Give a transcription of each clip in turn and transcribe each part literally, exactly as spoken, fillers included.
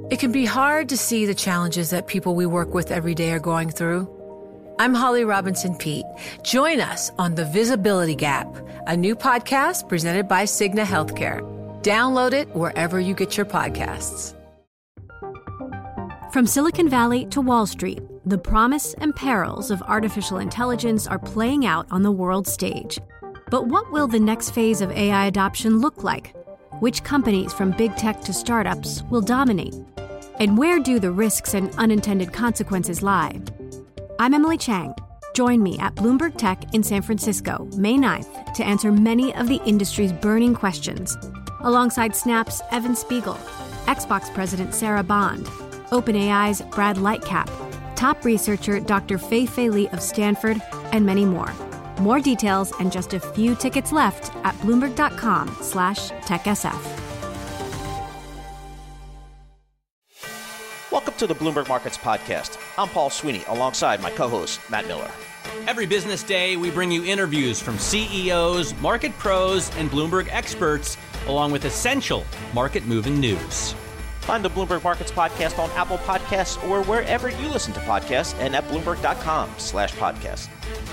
It can be hard to see the challenges that people we work with every day are going through. I'm Holly Robinson Peete. Join us on The Visibility Gap, a new podcast presented by Cigna Healthcare. Download it wherever you get your podcasts. From Silicon Valley to Wall Street, the promise and perils of artificial intelligence are playing out on the world stage. But what will the next phase of A I adoption look like? Which companies from big tech to startups will dominate? And where do the risks and unintended consequences lie? I'm Emily Chang. Join me at Bloomberg Tech in San Francisco, May ninth, to answer many of the industry's burning questions, alongside Snap's Evan Spiegel, Xbox President Sarah Bond, OpenAI's Brad Lightcap, top researcher Doctor Fei-Fei Li of Stanford, and many more. More details and just a few tickets left at Bloomberg.com slash TechSF. Welcome to the Bloomberg Markets Podcast. I'm Paul Sweeney, alongside my co-host, Matt Miller. Every business day, we bring you interviews from C E Os, market pros, and Bloomberg experts, along with essential market-moving news. Find the Bloomberg Markets Podcast on Apple Podcasts or wherever you listen to podcasts and at Bloomberg.com slash podcast.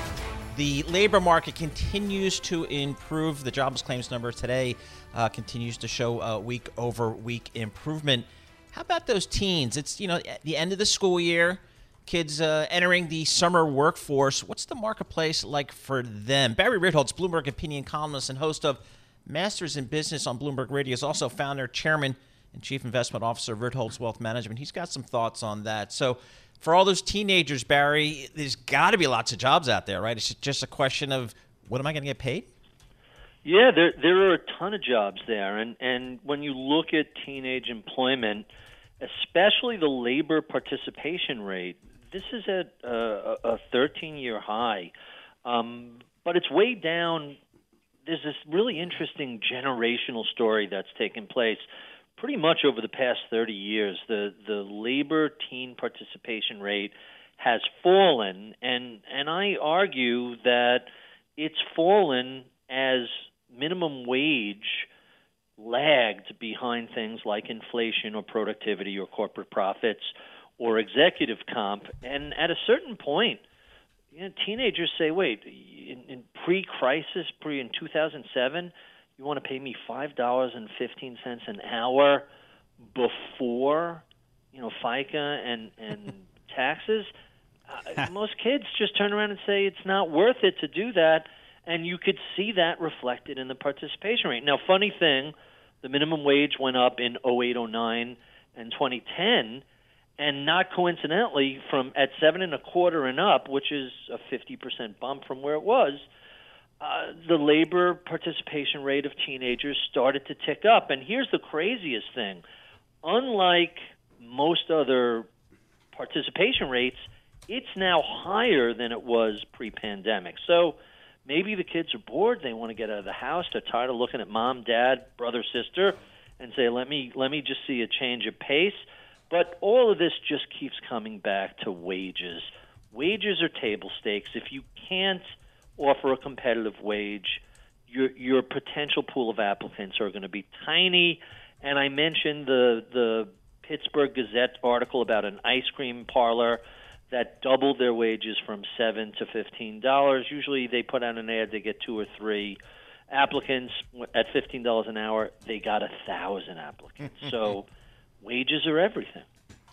The labor market continues to improve. The jobless claims number today uh, continues to show uh, week-over-week improvement. How about those teens? It's, you know, at the end of the school year, kids uh, entering the summer workforce. What's the marketplace like for them? Barry Ritholtz, Bloomberg opinion columnist and host of Masters in Business on Bloomberg Radio, is also founder, chairman, and chief investment officer of Ritholtz Wealth Management. He's got some thoughts on that. So for all those teenagers, Barry, there's got to be lots of jobs out there, right? It's just a question of, what am I going to get paid? Yeah, there there are a ton of jobs there. And, and when you look at teenage employment, especially the labor participation rate, this is at a, a thirteen-year high. Um, but it's way down. There's this really interesting generational story that's taken place pretty much over the past thirty years. The the labor teen participation rate has fallen, and and I argue that it's fallen as minimum wage lagged behind things like inflation or productivity or corporate profits or executive comp. And at a certain point, you know, teenagers say, wait, in, in pre-crisis, pre in two thousand seven, you want to pay me five dollars and fifteen cents an hour before, you know, FICA and, and taxes? Uh, most kids just turn around and say it's not worth it to do that, and you could see that reflected in the participation rate. Now, funny thing, the minimum wage went up in oh eight, oh nine, and twenty ten, and not coincidentally, from at seven and a quarter and up, which is a fifty percent bump from where it was, Uh, the labor participation rate of teenagers started to tick up. And here's the craziest thing. Unlike most other participation rates, it's now higher than it was pre-pandemic. So maybe the kids are bored. They want to get out of the house. They're tired of looking at mom, dad, brother, sister, and say, let me, let me just see a change of pace. But all of this just keeps coming back to wages. Wages are table stakes. If you can't offer a competitive wage, your your potential pool of applicants are going to be tiny. And I mentioned the the Pittsburgh Gazette article about an ice cream parlor that doubled their wages from seven to fifteen dollars. Usually, they put out an ad, they get two or three applicants. At fifteen dollars an hour, they got a thousand applicants. So, wages are everything.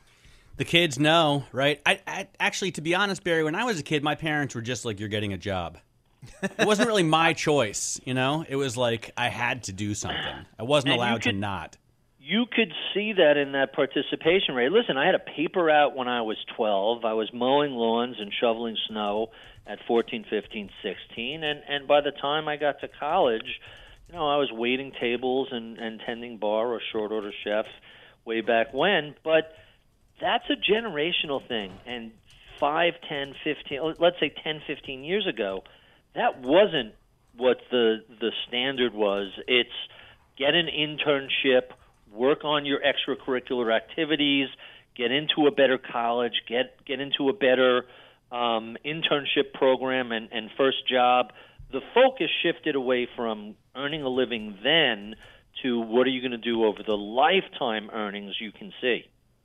The kids know, right? I, I actually, to be honest, Barry, when I was a kid, my parents were just like, "You're getting a job." It wasn't really my choice, you know? It was like I had to do something. I wasn't And allowed could, to not. You could see that in that participation rate. Listen, I had a paper route when I was twelve. I was mowing lawns and shoveling snow at fourteen, fifteen, sixteen. And, and by the time I got to college, you know, I was waiting tables and, and tending bar or short order chef way back when. But that's a generational thing. And five, ten, fifteen, let's say ten, fifteen years ago, that wasn't what the the standard was. It's get an internship, work on your extracurricular activities, get into a better college, get get into a better um, internship program and, and first job. The focus shifted away from earning a living then to what are you going to do over the lifetime earnings you can see.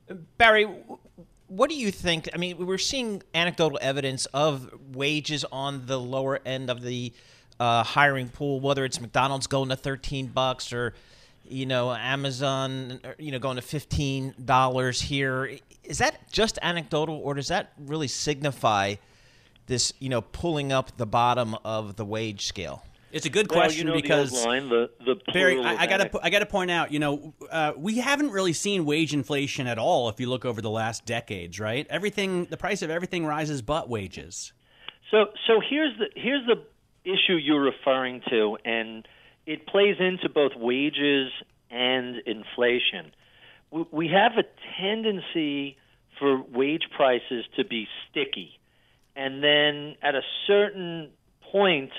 Barry, what do you think? I mean, we're seeing anecdotal evidence of wages on the lower end of the uh, hiring pool, whether it's McDonald's going to thirteen bucks or, you know, Amazon, you know, going to fifteen dollars here. Is that just anecdotal, or does that really signify this, you know, pulling up the bottom of the wage scale? It's a good well, question you know because the old line, the, the Barry, I, I got to I got to point out, you know, uh, we haven't really seen wage inflation at all. If you look over the last decades, right? Everything, the price of everything rises, but wages. So, so here's the here's the issue you're referring to, and it plays into both wages and inflation. We, we have a tendency for wage prices to be sticky, and then at a certain point,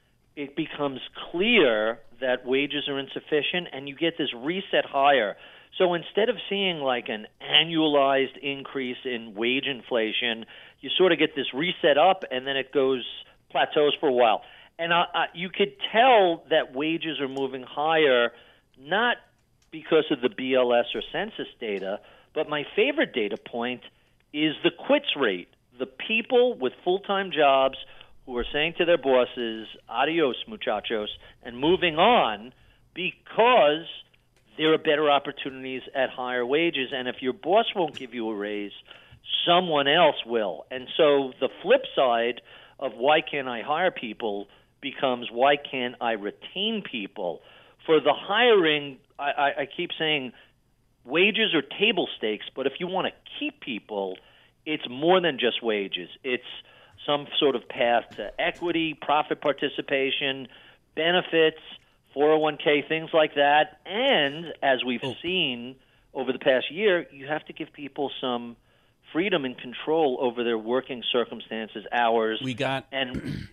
it becomes clear that wages are insufficient, and you get this reset higher. So instead of seeing like an annualized increase in wage inflation, you sort of get this reset up, and then it goes plateaus for a while. And I, I, you could tell that wages are moving higher, not because of the B L S or census data, but my favorite data point is the quits rate. The people with full-time jobs who are saying to their bosses, adios, muchachos, and moving on because there are better opportunities at higher wages. And if your boss won't give you a raise, someone else will. And so the flip side of why can't I hire people becomes why can't I retain people? For the hiring, I, I, I keep saying wages are table stakes, but if you want to keep people, it's more than just wages. It's some sort of path to equity, profit participation, benefits, four oh one k, things like that. And as we've oh. seen over the past year, you have to give people some freedom and control over their working circumstances, hours. We got and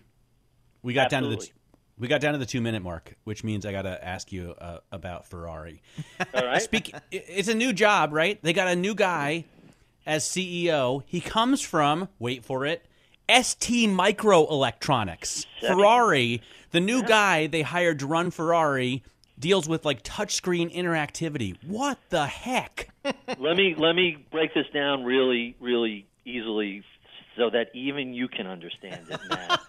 we got absolutely. down to the we got down to the two minute mark, which means I got to ask you uh, about Ferrari. All right. Speak, it's a new job, right? They got a new guy as C E O. He comes from, wait for it, S T Microelectronics. Ferrari, the new guy they hired to run Ferrari, deals with like touchscreen interactivity. What the heck? let me let me break this down really, really easily so that even you can understand it, Matt.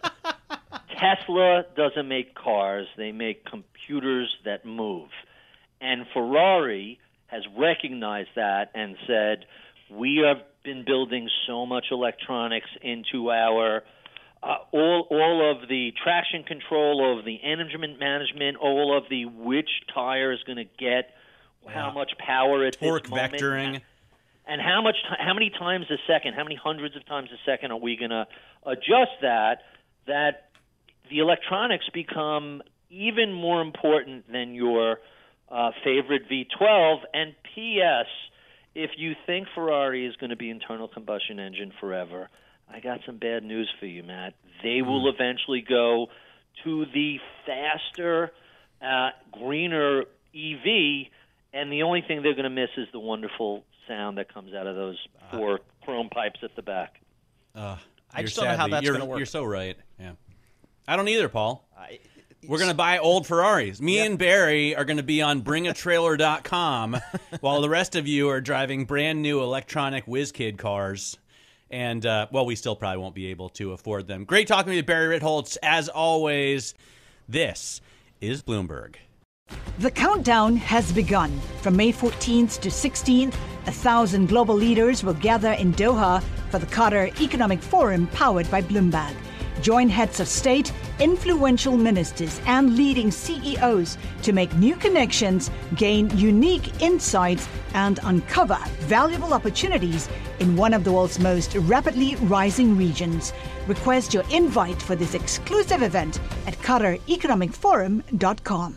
Tesla doesn't make cars. They make computers that move. And Ferrari has recognized that and said, we have been building so much electronics into our uh, all all of the traction control, all of the engine management, all of the which tire is going to get wow. how much power at torque this moment, vectoring, and how much how many times a second, how many hundreds of times a second are we going to adjust that? That the electronics become even more important than your uh, favorite V twelve. And P S if you think Ferrari is going to be internal combustion engine forever, I got some bad news for you, Matt. They will mm. eventually go to the faster, uh, greener E V, and the only thing they're going to miss is the wonderful sound that comes out of those four uh, chrome pipes at the back. Uh, I just don't know how that's going to work. You're so right. Yeah, I don't either, Paul. I, We're going to buy old Ferraris. Me yep. and Barry are going to be on bring a trailer dot com while the rest of you are driving brand new electronic WizKid cars. And, uh, well, we still probably won't be able to afford them. Great talking to you, Barry Ritholtz. As always, this is Bloomberg. The countdown has begun. From May fourteenth to sixteenth, a thousand global leaders will gather in Doha for the Qatar Economic Forum powered by Bloomberg. Join heads of state, influential ministers, and leading C E Os to make new connections, gain unique insights, and uncover valuable opportunities in one of the world's most rapidly rising regions. Request your invite for this exclusive event at qatar economic forum dot com.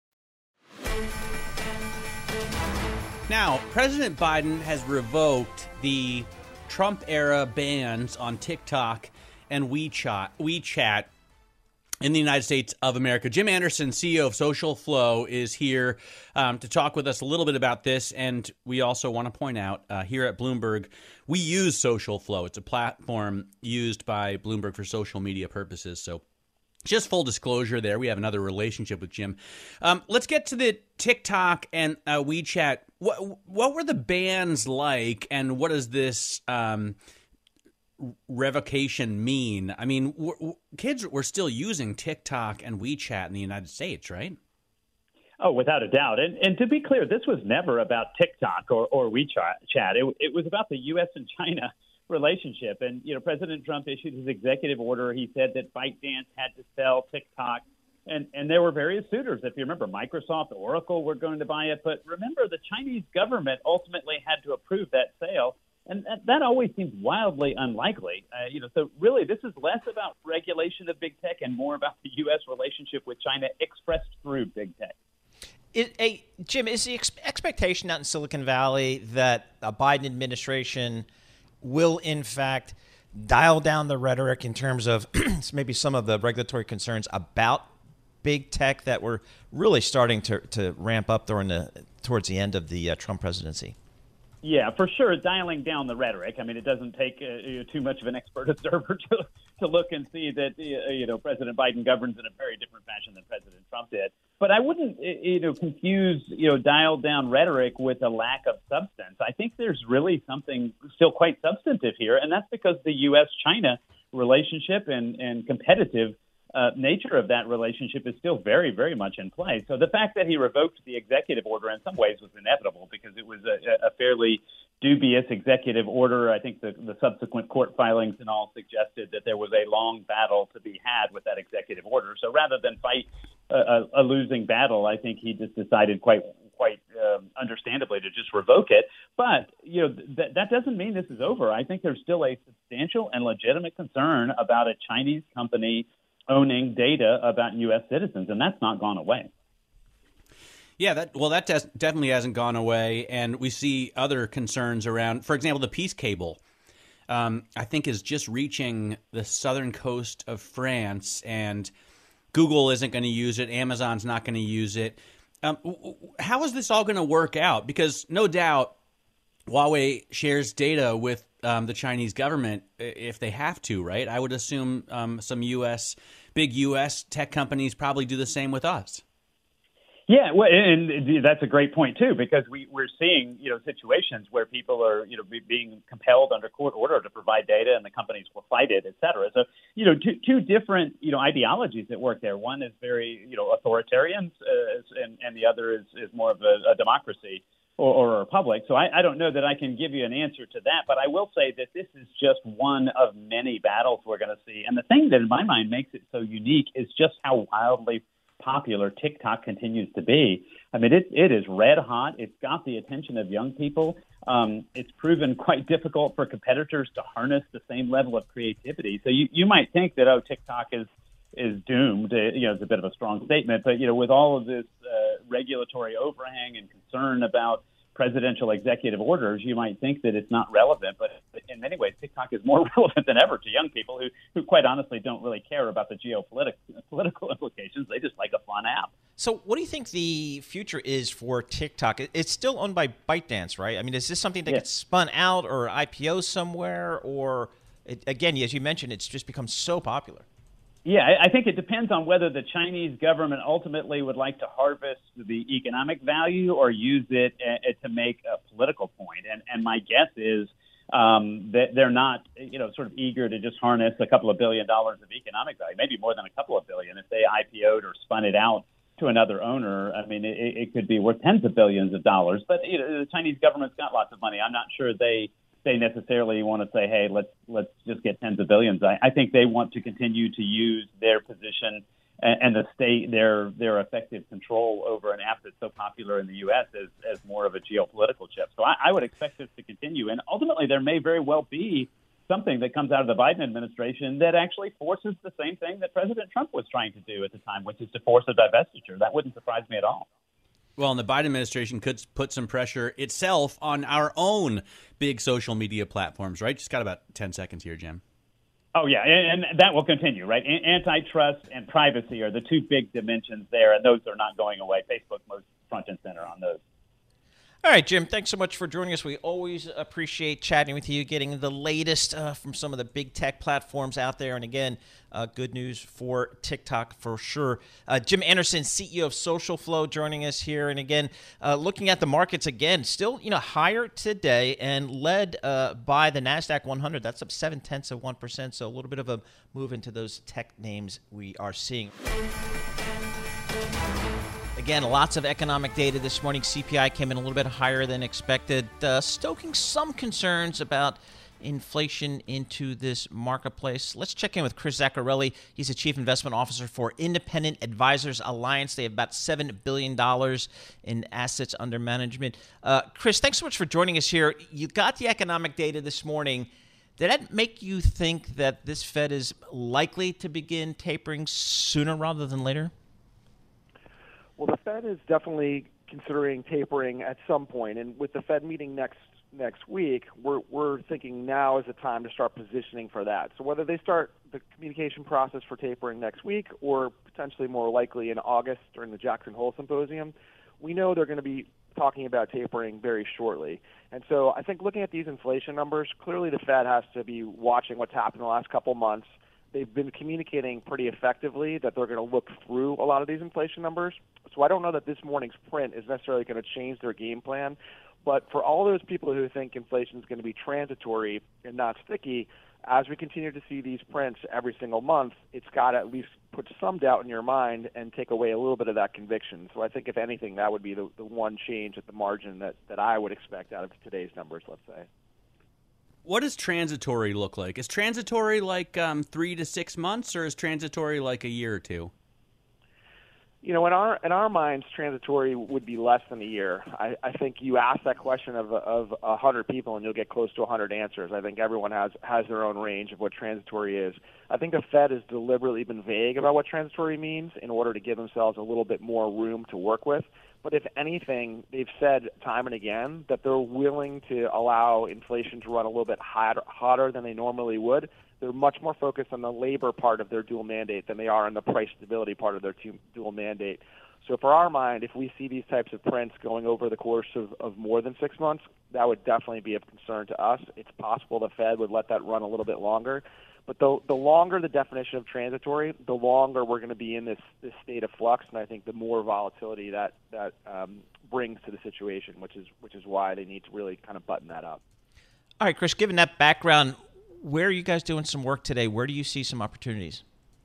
Now, President Biden has revoked the Trump-era bans on TikTok and WeChat, WeChat in the United States of America. Jim Anderson, C E O of Social Flow, is here um, to talk with us a little bit about this. And we also want to point out uh, here at Bloomberg, we use Social Flow. It's a platform used by Bloomberg for social media purposes. So Just full disclosure there, we have another relationship with Jim. Um, let's get to the TikTok and uh, WeChat. What, what were the bans like, and what does this um, revocation mean? I mean, w- w- kids were still using TikTok and WeChat in the United States, right? Oh, without a doubt. And, and to be clear, this was never about TikTok or, or WeChat. It, it was about the U S and China relationship. And, you know, President Trump issued his executive order. He said that ByteDance had to sell TikTok. And, and there were various suitors. If you remember, Microsoft, Oracle were going to buy it. But remember, the Chinese government ultimately had to approve that sale. And that, that always seems wildly unlikely. Uh, you know, so really, this is less about regulation of big tech and more about the U S relationship with China expressed through big tech. It, a, Jim, is the ex- expectation out in Silicon Valley that a Biden administration will, in fact, dial down the rhetoric in terms of maybe some of the regulatory concerns about big tech that were really starting to, to ramp up during the, towards the end of the uh, Trump presidency? Yeah, for sure, dialing down the rhetoric. I mean, it doesn't take uh, too much of an expert observer to to look and see that uh, you know President Biden governs in a very different fashion than President Trump did. But I wouldn't you know confuse you know dial down rhetoric with a lack of substance. I think there's really something still quite substantive here, and that's because the U S China relationship and and competitive Uh, nature of that relationship is still very, very much in play. So the fact that he revoked the executive order in some ways was inevitable because it was a, a fairly dubious executive order. I think the, the subsequent court filings and all suggested that there was a long battle to be had with that executive order. So rather than fight a, a losing battle, I think he just decided quite quite um, understandably to just revoke it. But, you know, th- that doesn't mean this is over. I think there's still a substantial and legitimate concern about a Chinese company owning data about U S citizens, and that's not gone away. Yeah, that well, that des- definitely hasn't gone away, and we see other concerns around. For example, the Peace Cable, um, I think, is just reaching the southern coast of France, and Google isn't going to use it. Amazon's not going to use it. Um, how is this all going to work out? Because no doubt, Huawei shares data with um, the Chinese government if they have to, right? I would assume um, some U S big U S tech companies probably do the same with us. Yeah, well, and that's a great point too, because we we're seeing you know situations where people are you know be, being compelled under court order to provide data, and the companies will fight it, et cetera. So you know, two two different you know ideologies at work there. One is very you know authoritarian, uh, and and the other is is more of a, a democracy or, or a republic. So I, I don't know that I can give you an answer to that, but I will say that this is just one of many battles we're going to see. And the thing that in my mind makes it so unique is just how wildly popular TikTok continues to be. I mean, it it is red hot. It's got the attention of young people. Um, it's proven quite difficult for competitors to harness the same level of creativity. So you, you might think that, oh, TikTok is is doomed. Uh, you know, it's a bit of a strong statement, but, you know, with all of this uh, regulatory overhang and concern about presidential executive orders, you might think that it's not relevant, but in many ways, TikTok is more relevant than ever to young people who, who quite honestly don't really care about the geopolitical political implications. They just like a fun app. So what do you think the future is for TikTok? It's still owned by ByteDance, right? I mean, is this something that Yeah. gets spun out or I P O somewhere? Or, it, again, as you mentioned, it's just become so popular. Yeah, I think it depends on whether the Chinese government ultimately would like to harvest the economic value or use it uh, to make a political point. And and my guess is um, that they're not, you know, sort of eager to just harness a couple of billion dollars of economic value, maybe more than a couple of billion. If they I P O'd or spun it out to another owner, I mean, it, it could be worth tens of billions of dollars. But you know, the Chinese government's got lots of money. I'm not sure they. They necessarily want to say, hey, let's let's just get tens of billions. I, I think they want to continue to use their position and, and the state, their their effective control over an app that's so popular in the U S as, as more of a geopolitical chip. So I, I would expect this to continue. And ultimately, there may very well be something that comes out of the Biden administration that actually forces the same thing that President Trump was trying to do at the time, which is to force a divestiture. That wouldn't surprise me at all. Well, and the Biden administration could put some pressure itself on our own big social media platforms, right? Just got about ten seconds here, Jim. Oh, yeah, and, and that will continue, right? Antitrust and privacy are the two big dimensions there, and those are not going away. Facebook most front and center on those. All right, Jim, thanks so much for joining us. We always appreciate chatting with you, getting the latest uh, from some of the big tech platforms out there. And again, uh, good news for TikTok for sure. Uh, Jim Anderson, C E O of Social Flow, joining us here. And again, uh, looking at the markets again, still you know higher today and led uh, by the NASDAQ one hundred. That's up seven tenths of one percent. So a little bit of a move into those tech names we are seeing. Again, lots of economic data this morning. C P I came in a little bit higher than expected, uh, stoking some concerns about inflation into this marketplace. Let's check in with Chris Zaccarelli. He's the Chief Investment Officer for Independent Advisors Alliance. They have about seven billion dollars in assets under management. Uh, Chris, thanks so much for joining us here. You got the economic data this morning. Did that make you think that this Fed is likely to begin tapering sooner rather than later? Well, the Fed is definitely considering tapering at some point, and with the Fed meeting next next week, we're we're thinking now is the time to start positioning for that. So whether they start the communication process for tapering next week or potentially more likely in August during the Jackson Hole Symposium, we know they're going to be talking about tapering very shortly. And so I think looking at these inflation numbers, clearly the Fed has to be watching what's happened in the last couple of months. They've been communicating pretty effectively that they're going to look through a lot of these inflation numbers. So I don't know that this morning's print is necessarily going to change their game plan. But for all those people who think inflation is going to be transitory and not sticky, as we continue to see these prints every single month, it's got to at least put some doubt in your mind and take away a little bit of that conviction. So I think, if anything, that would be the, the one change at the margin that, that I would expect out of today's numbers, let's say. What does transitory look like? Is transitory like um, three to six months, or is transitory like a year or two? You know, in our in our minds, transitory would be less than a year. I, I think you ask that question of of a hundred people, and you'll get close to a hundred answers. I think everyone has has their own range of what transitory is. I think the Fed has deliberately been vague about what transitory means in order to give themselves a little bit more room to work with. But if anything, they've said time and again that they're willing to allow inflation to run a little bit hotter, hotter than they normally would. They're much more focused on the labor part of their dual mandate than they are on the price stability part of their dual mandate. So for our mind, if we see these types of prints going over the course of, of more than six months, that would definitely be of concern to us. It's possible the Fed would let that run a little bit longer. But the, the longer the definition of transitory, the longer we're going to be in this, this state of flux, and I think the more volatility that, that um, brings to the situation, which is which is why they need to really kind of button that up. All right, Chris, given that background, where are you guys doing some work today? Where do you see some opportunities?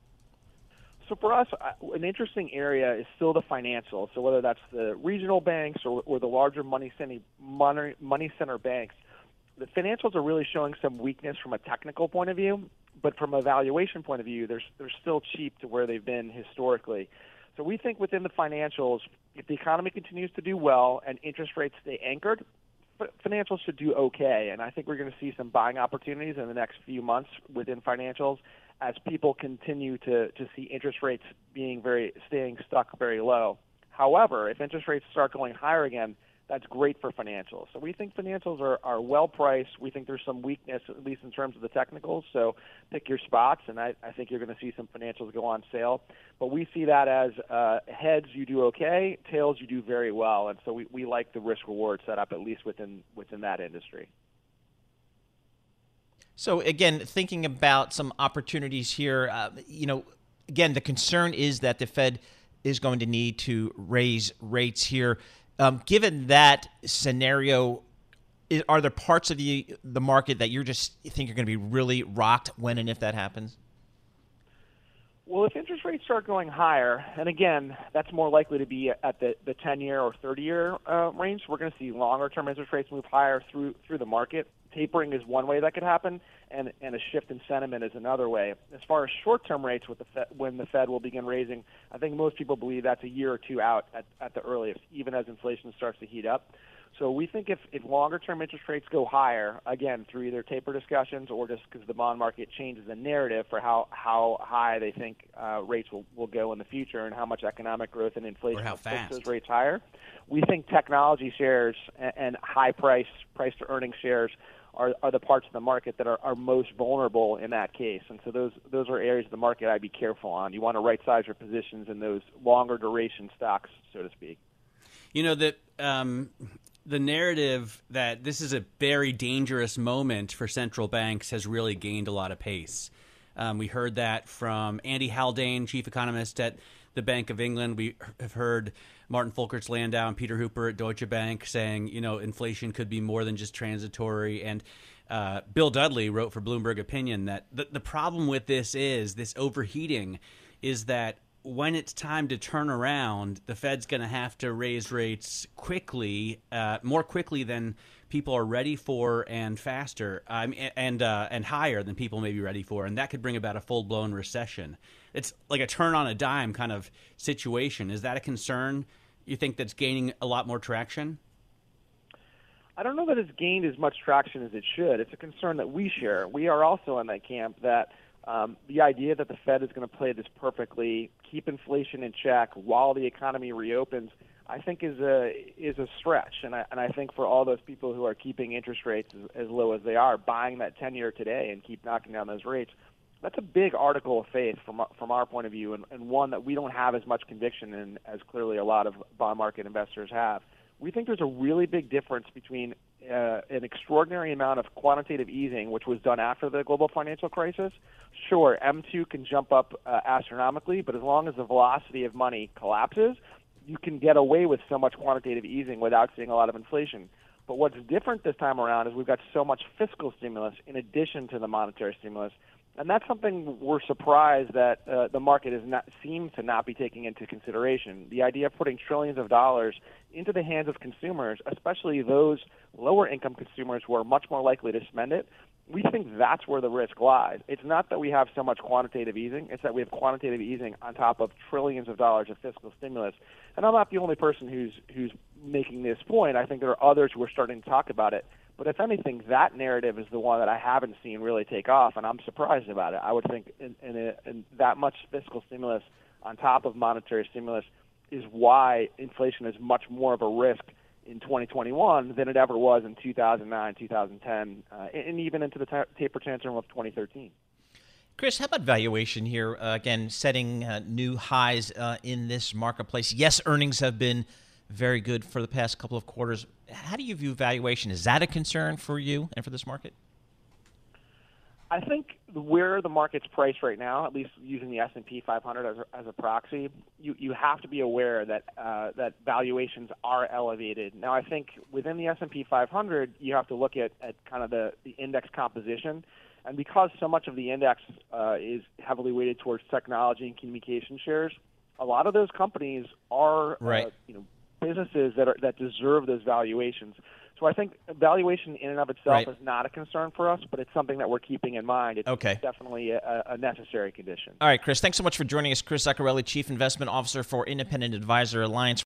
So for us, an interesting area is still the financials. So whether that's the regional banks or, or the larger money center, money, money center banks, the financials are really showing some weakness from a technical point of view, but from a valuation point of view, they're, they're still cheap to where they've been historically. So we think within the financials, if the economy continues to do well and interest rates stay anchored, financials should do okay. And I think we're going to see some buying opportunities in the next few months within financials as people continue to, to see interest rates being very staying stuck very low. However, if interest rates start going higher again, that's great for financials. So we think financials are, are well priced. We think there's some weakness, at least in terms of the technicals. So pick your spots, and I, I think you're going to see some financials go on sale. But we see that as uh, heads, you do okay, tails, you do very well. And so we, we like the risk-reward setup, at least within within that industry. So again, thinking about some opportunities here, uh, you know, again, the concern is that the Fed is going to need to raise rates here. Um, given that scenario, is, are there parts of the the market that you're just you think you're going to be really rocked when and if that happens? Well, if interest rates start going higher, and again, that's more likely to be at the, the ten-year or thirty-year uh, range, we're going to see longer-term interest rates move higher through through the market. Tapering is one way that could happen, and, and a shift in sentiment is another way. As far as short-term rates with the Fed, when the Fed will begin raising, I think most people believe that's a year or two out at, at the earliest, even as inflation starts to heat up. So we think if, if longer-term interest rates go higher, again, through either taper discussions or just because the bond market changes the narrative for how, how high they think uh, rates will, will go in the future and how much economic growth and inflation will push those rates higher, we think technology shares and, and high-price, price-to-earnings shares are, are the parts of the market that are, are most vulnerable in that case. And so those those are areas of the market I'd be careful on. You want to right-size your positions in those longer-duration stocks, so to speak. You know, that um, the narrative that this is a very dangerous moment for central banks has really gained a lot of pace. Um, we heard that from Andy Haldane, chief economist at the Bank of England. We have heard Martin Folkerts-Landau and Peter Hooper at Deutsche Bank saying, you know, inflation could be more than just transitory. And uh, Bill Dudley wrote for Bloomberg Opinion that the, the problem with this is, this overheating, is that when it's time to turn around, the Fed's going to have to raise rates quickly, uh, more quickly than people are ready for, and faster, um, and uh, and higher than people may be ready for, and that could bring about a full-blown recession. It's like a turn on a dime kind of situation. Is that a concern you think that's gaining a lot more traction? I don't know that it's gained as much traction as it should. It's a concern that we share. We are also in that camp that Um, the idea that the Fed is going to play this perfectly, keep inflation in check while the economy reopens, I think is a is a stretch. And I, and I think for all those people who are keeping interest rates as, as low as they are, buying that ten-year today and keep knocking down those rates, that's a big article of faith from from our point of view, and, and one that we don't have as much conviction in as clearly a lot of bond market investors have. We think there's a really big difference between uh, an extraordinary amount of quantitative easing, which was done after the global financial crisis. Sure, M two can jump up uh, astronomically, but as long as the velocity of money collapses, you can get away with so much quantitative easing without seeing a lot of inflation. But what's different this time around is we've got so much fiscal stimulus in addition to the monetary stimulus. And that's something we're surprised that uh, the market is not seems to not be taking into consideration. The idea of putting trillions of dollars into the hands of consumers, especially those lower income consumers who are much more likely to spend it, we think that's where the risk lies. It's not that we have so much quantitative easing, it's that we have quantitative easing on top of trillions of dollars of fiscal stimulus. And I'm not the only person who's who's making this point. I think there are others who are starting to talk about it. But if anything, that narrative is the one that I haven't seen really take off, and I'm surprised about it. I would think in, in, a, in that much fiscal stimulus on top of monetary stimulus is why inflation is much more of a risk in twenty twenty-one than it ever was in two thousand nine, two thousand ten, uh, and even into the ta- taper tantrum of twenty thirteen. Chris, how about valuation here? Uh, again, setting uh, new highs uh, in this marketplace. Yes, earnings have been very good for the past couple of quarters. How do you view valuation? Is that a concern for you and for this market? I think where the market's priced right now, at least using the S and P five hundred as a, as a proxy, you, you have to be aware that uh, that valuations are elevated. Now, I think within the S and P five hundred, you have to look at, at kind of the, the index composition. And because so much of the index uh, is heavily weighted towards technology and communication shares, a lot of those companies are right. uh, you know, businesses that are that deserve those valuations. So I think valuation in and of itself right. is not a concern for us, but it's something that we're keeping in mind. It's okay. definitely a, a necessary condition. All right, Chris, thanks so much for joining us. Chris Zaccarelli, Chief Investment Officer for Independent Advisor Alliance.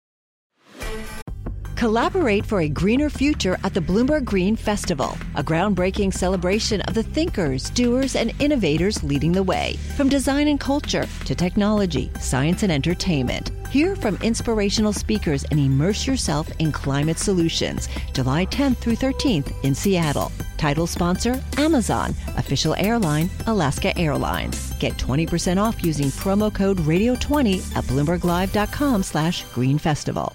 Collaborate for a greener future at the Bloomberg Green Festival, a groundbreaking celebration of the thinkers, doers, and innovators leading the way. From design and culture to technology, science, and entertainment. Hear from inspirational speakers and immerse yourself in climate solutions. July tenth through thirteenth in Seattle. Title sponsor, Amazon. Official airline, Alaska Airlines. Get twenty percent off using promo code radio twenty at bloomberglive.com slash green festival.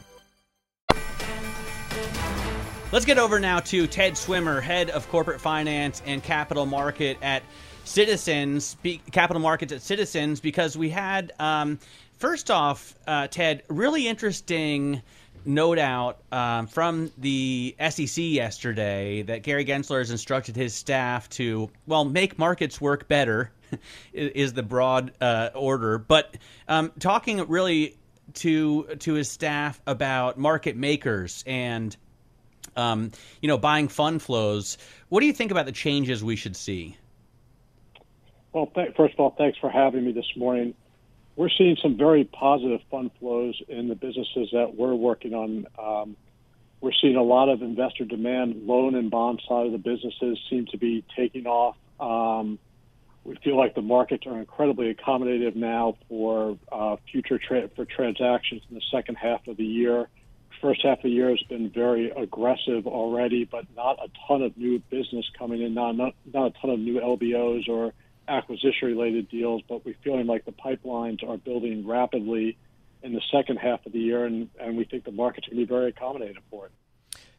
Let's get over now to Ted Swimmer, head of corporate finance and capital market at Citizens, capital markets at Citizens, because we had, um, first off, uh, Ted, really interesting note out um, from the S E C yesterday that Gary Gensler has instructed his staff to, well, make markets work better is the broad uh, order. But um, talking really to to his staff about market makers and Um, you know, buying fund flows. What do you think about the changes we should see? Well, th- first of all, thanks for having me this morning. We're seeing some very positive fund flows in the businesses that we're working on. Um, we're seeing a lot of investor demand. Loan and bond side of the businesses seem to be taking off. Um, we feel like the markets are incredibly accommodative now for uh, future tra- for transactions in the second half of the year. First half of the year has been very aggressive already, but not a ton of new business coming in, not, not, not a ton of new L B Os or acquisition-related deals, but we're feeling like the pipelines are building rapidly in the second half of the year, and, and we think the market's going to be very accommodative for it.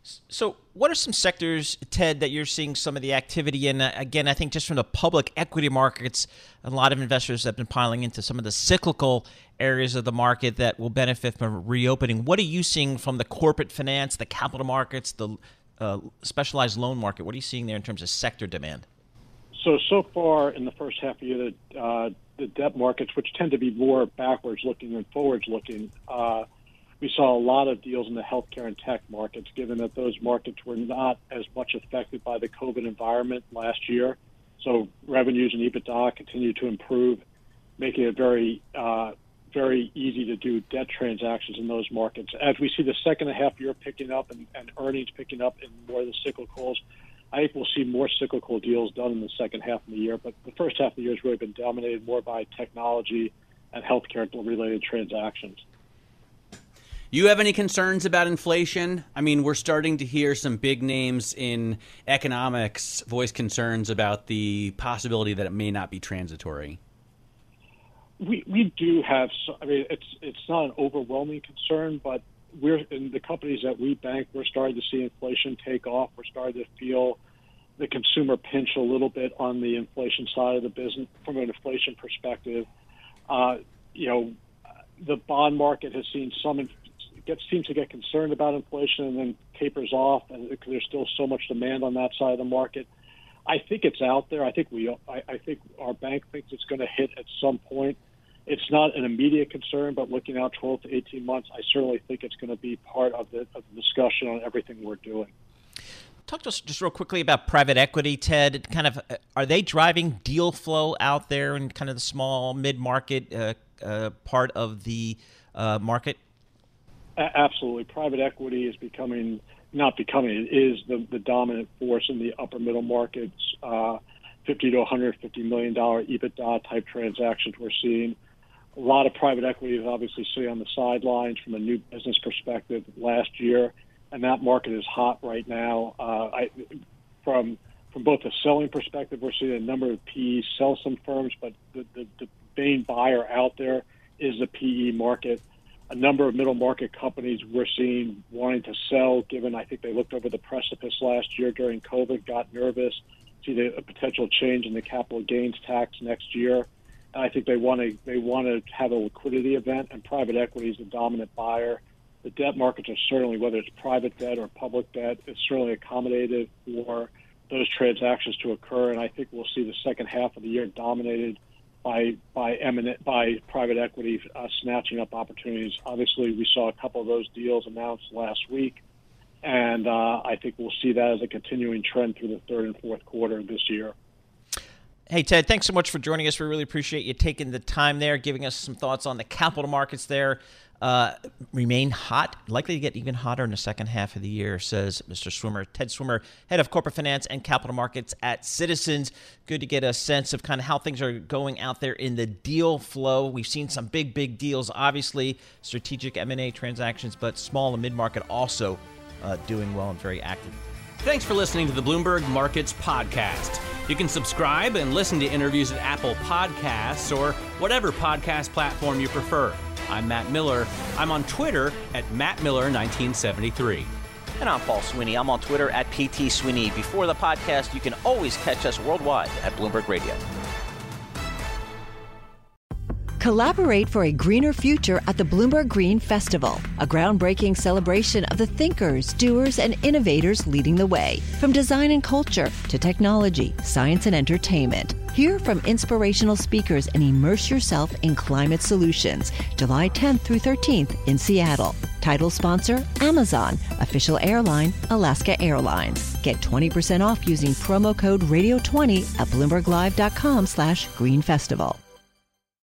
So what are some sectors, Ted, that you're seeing some of the activity in? Uh, again, I think just from the public equity markets, a lot of investors have been piling into some of the cyclical areas of the market that will benefit from reopening. What are you seeing from the corporate finance, the capital markets, the uh, specialized loan market? What are you seeing there in terms of sector demand? So, so far in the first half of the year, the, uh, the debt markets, which tend to be more backwards looking than forwards looking, uh, we saw a lot of deals in the healthcare and tech markets, given that those markets were not as much affected by the COVID environment last year. So revenues and EBITDA continue to improve, making it very, uh, very easy to do debt transactions in those markets. As we see the second half year picking up and, and earnings picking up in more of the cyclicals, I think we'll see more cyclical deals done in the second half of the year. But the first half of the year has really been dominated more by technology and healthcare-related transactions. You have any concerns about inflation? I mean, we're starting to hear some big names in economics voice concerns about the possibility that it may not be transitory. We we do have. I mean, it's it's not an overwhelming concern, but we're in the companies that we bank. We're starting to see inflation take off. We're starting to feel the consumer pinch a little bit on the inflation side of the business from an inflation perspective. Uh, you know, the bond market has seen some. Gets seems to get concerned about inflation and then tapers off, and because there's still so much demand on that side of the market. I think it's out there. I think we, I, I think our bank thinks it's going to hit at some point. It's not an immediate concern, but looking out twelve to eighteen months, I certainly think it's going to be part of the, of the discussion on everything we're doing. Talk to us just real quickly about private equity, Ted. Kind of, are they driving deal flow out there in kind of the small mid-market uh, uh, part of the uh, market? Absolutely. Private equity is becoming, not becoming, it is the, the dominant force in the upper middle markets, uh, fifty to one hundred fifty million dollars EBITDA type transactions we're seeing. A lot of private equity is obviously sitting on the sidelines from a new business perspective last year, and that market is hot right now. Uh, I, from from both a selling perspective, we're seeing a number of P Es sell some firms, but the, the, the main buyer out there is the P E market. A number of middle market companies we're seeing wanting to sell, given I think they looked over the precipice last year during COVID, got nervous, see the a potential change in the capital gains tax next year. And I think they want to they want to have a liquidity event, and private equity is the dominant buyer. The debt markets are certainly, whether it's private debt or public debt, it's certainly accommodated for those transactions to occur. And I think we'll see the second half of the year dominated by by eminent by private equity uh, snatching up opportunities. Obviously, we saw a couple of those deals announced last week, and uh, I think we'll see that as a continuing trend through the third and fourth quarter of this year. Hey, Ted, thanks so much for joining us. We really appreciate you taking the time there, giving us some thoughts on the capital markets there. Uh, remain hot, likely to get even hotter in the second half of the year, says Mister Swimmer. Ted Swimmer, head of corporate finance and capital markets at Citizens. Good to get a sense of kind of how things are going out there in the deal flow. We've seen some big, big deals, obviously, strategic M and A transactions, but small and mid-market also uh, doing well and very active. Thanks for listening to the Bloomberg Markets Podcast. You can subscribe and listen to interviews at Apple Podcasts or whatever podcast platform you prefer. I'm Matt Miller. I'm on Twitter at Matt Miller nineteen seventy-three. And I'm Paul Sweeney. I'm on Twitter at P T Sweeney. Before the podcast, you can always catch us worldwide at Bloomberg Radio. Collaborate for a greener future at the Bloomberg Green Festival, a groundbreaking celebration of the thinkers, doers, and innovators leading the way. From design and culture to technology, science, and entertainment. Hear from inspirational speakers and immerse yourself in climate solutions. July tenth through thirteenth in Seattle. Title sponsor, Amazon. Official airline, Alaska Airlines. Get twenty percent off using promo code radio twenty at bloomberg live dot com slash green festival.